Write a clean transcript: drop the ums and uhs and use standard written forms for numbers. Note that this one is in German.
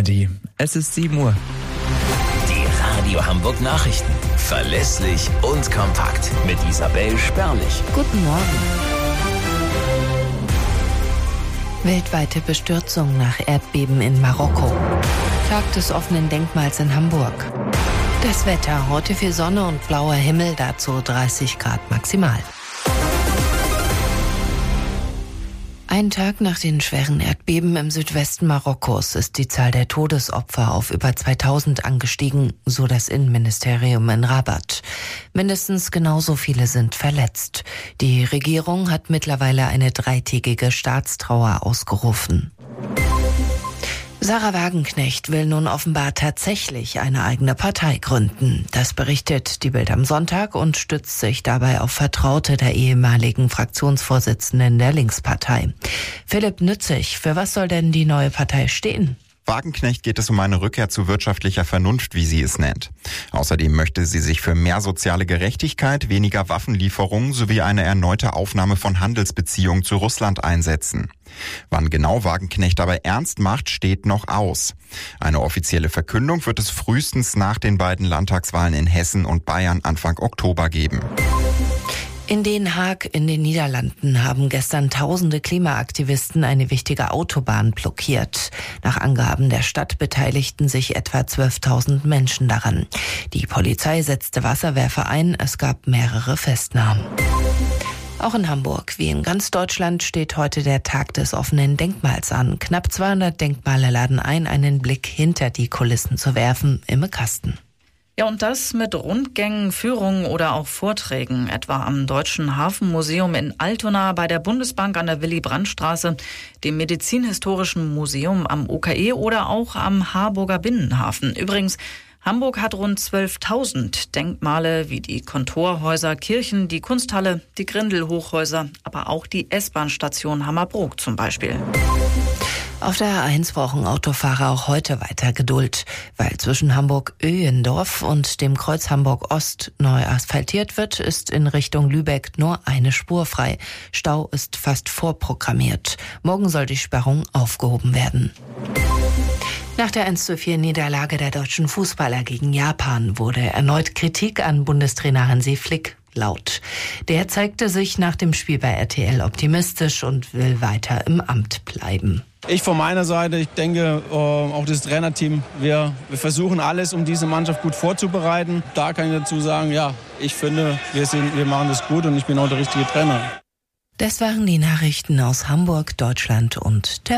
ARD. Es ist 7 Uhr. Die Radio Hamburg Nachrichten. Verlässlich und kompakt. Mit Isabel Spärlich. Guten Morgen. Weltweite Bestürzung nach Erdbeben in Marokko. Tag des offenen Denkmals in Hamburg. Das Wetter, heute viel Sonne und blauer Himmel, dazu 30 Grad maximal. Einen Tag nach den schweren Erdbeben im Südwesten Marokkos ist die Zahl der Todesopfer auf über 2000 angestiegen, so das Innenministerium in Rabat. Mindestens genauso viele sind verletzt. Die Regierung hat mittlerweile eine 3-tägige Staatstrauer ausgerufen. Sarah Wagenknecht will nun offenbar tatsächlich eine eigene Partei gründen. Das berichtet die Bild am Sonntag und stützt sich dabei auf Vertraute der ehemaligen Fraktionsvorsitzenden der Linkspartei. Philipp Nützig, für was soll denn die neue Partei stehen? Wagenknecht geht es um eine Rückkehr zu wirtschaftlicher Vernunft, wie sie es nennt. Außerdem möchte sie sich für mehr soziale Gerechtigkeit, weniger Waffenlieferungen sowie eine erneute Aufnahme von Handelsbeziehungen zu Russland einsetzen. Wann genau Wagenknecht dabei ernst macht, steht noch aus. Eine offizielle Verkündung wird es frühestens nach den beiden Landtagswahlen in Hessen und Bayern Anfang Oktober geben. In Den Haag in den Niederlanden haben gestern tausende Klimaaktivisten eine wichtige Autobahn blockiert. Nach Angaben der Stadt beteiligten sich etwa 12.000 Menschen daran. Die Polizei setzte Wasserwerfer ein, es gab mehrere Festnahmen. Auch in Hamburg, wie in ganz Deutschland, steht heute der Tag des offenen Denkmals an. Knapp 200 Denkmale laden ein, einen Blick hinter die Kulissen zu werfen, im Kasten. Ja, und das mit Rundgängen, Führungen oder auch Vorträgen, etwa am Deutschen Hafenmuseum in Altona, bei der Bundesbank an der Willy-Brandt-Straße, dem Medizinhistorischen Museum am UKE oder auch am Harburger Binnenhafen. Übrigens, Hamburg hat rund 12.000 Denkmale wie die Kontorhäuser, Kirchen, die Kunsthalle, die Grindelhochhäuser, aber auch die S-Bahn-Station Hammerbrook zum Beispiel. Auf der A1 brauchen Autofahrer auch heute weiter Geduld, weil zwischen Hamburg-Öhendorf und dem Kreuz Hamburg-Ost neu asphaltiert wird, ist in Richtung Lübeck nur eine Spur frei. Stau ist fast vorprogrammiert. Morgen soll die Sperrung aufgehoben werden. Nach der 1:4-Niederlage der deutschen Fußballer gegen Japan wurde erneut Kritik an Bundestrainer Hansi Flick laut. Der zeigte sich nach dem Spiel bei RTL optimistisch und will weiter im Amt bleiben. Ich von meiner Seite, ich denke, auch das Trainerteam, wir versuchen alles, um diese Mannschaft gut vorzubereiten. Da kann ich dazu sagen, ja, ich finde, wir machen das gut und ich bin auch der richtige Trainer. Das waren die Nachrichten aus Hamburg, Deutschland und der